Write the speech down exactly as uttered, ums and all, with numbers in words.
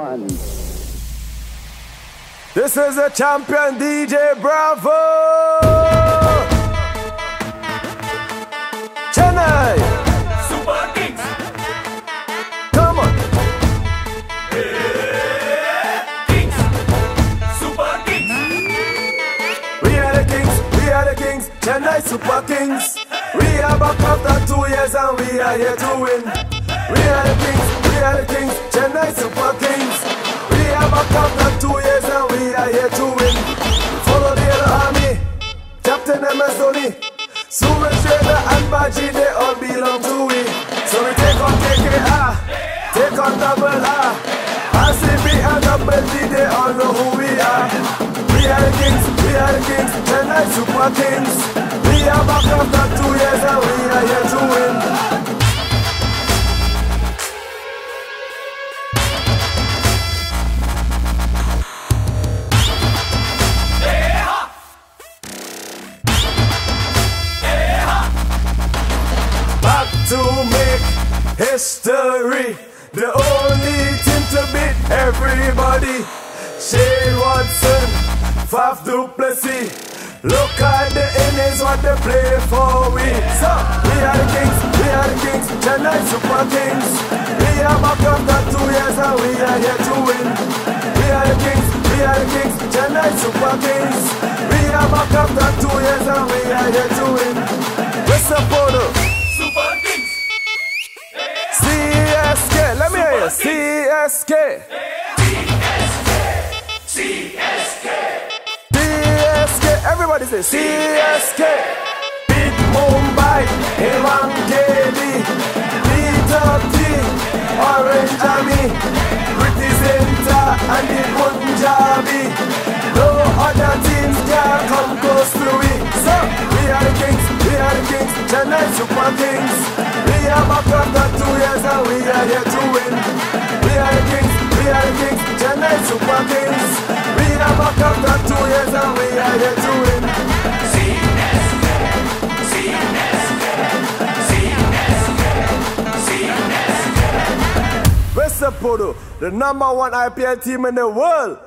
one. This is a champion D J Bravo. Chennai Super Kings. Come on. Hey, Kings. Super Kings. We are the Kings, we are the Kings, Chennai Super Kings. We are back after two years and we are here to win. We are the Kings, we are the Kings, Chennai Super Kings. We are back after two years and we are here to win. Follow the yellow army, Captain M S Dhoni, Suresh Raina and Baji, they all belong to we. So we take on K K R, take on Double R, R C B and Double D, they all know who we are. We are the Kings, we are the Kings, Chennai Super Kings. We are back after two years and we are here to win. Back to make history, the only team to beat everybody. Shane Watson, Faf du Plessis. Look at the innings, what they play for we. So, we are the Kings, we are the Kings, Chennai Super Kings. We are back after two years and we are here to win. We are the Kings, we are the Kings, Chennai Super Kings. We are back after two years and we are here to win. What's up, Bodo? Super Kings. C S K, let me hear you. C S K. C S K. C S K. Everybody say C S K. Beat Mumbai, Evangeli, Peter T, Orange Army, British Inter and the Punjabi. No other teams can come close to we. So, we are the Kings, we are the Kings, Chennai Super Kings. We are back after two years and we are here to win. We are the Kings, we are the Kings, Chennai Super Kings. We are back after two years and we are here to win. C S K. C S K. C S K. C S K. West Podo, the number one I P L team in the world.